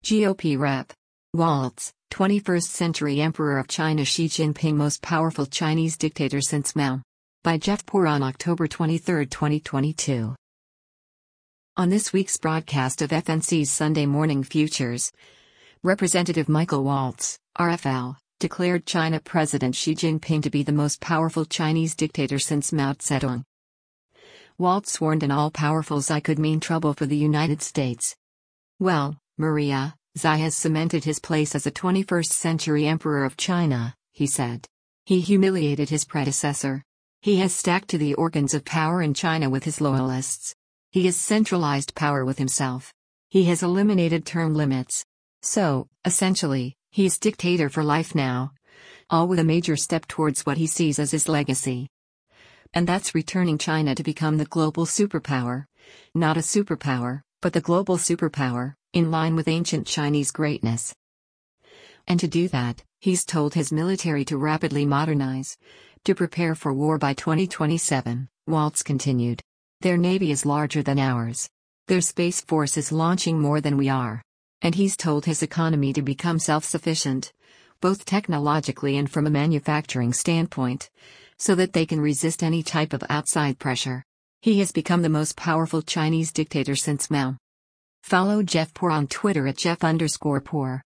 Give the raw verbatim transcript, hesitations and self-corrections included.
G O P rep. Waltz, twenty-first century Emperor of China Xi Jinping most powerful Chinese dictator since Mao. By Jeff Poor on October twenty-third, twenty twenty-two. On this week's broadcast of F N C's Sunday Morning Futures, Representative Michael Waltz, R F L, declared China President Xi Jinping to be the most powerful Chinese dictator since Mao Zedong. Waltz warned an all-powerful Xi could mean trouble for the United States. Well, Maria, Xi has cemented his place as a twenty-first century emperor of China, he said. He humiliated his predecessor. He has stacked to the organs of power in China with his loyalists. He has centralized power with himself. He has eliminated term limits. So, essentially, he's dictator for life now. All with a major step towards what he sees as his legacy. And that's returning China to become the global superpower. Not a superpower, but the global superpower, in line with ancient Chinese greatness. And to do that, he's told his military to rapidly modernize, to prepare for war by twenty twenty-seven, Waltz continued. Their navy is larger than ours. Their space force is launching more than we are. And he's told his economy to become self-sufficient, both technologically and from a manufacturing standpoint, so that they can resist any type of outside pressure. He has become the most powerful Chinese dictator since Mao. Follow Jeff Poor on Twitter at Jeff underscore Poor.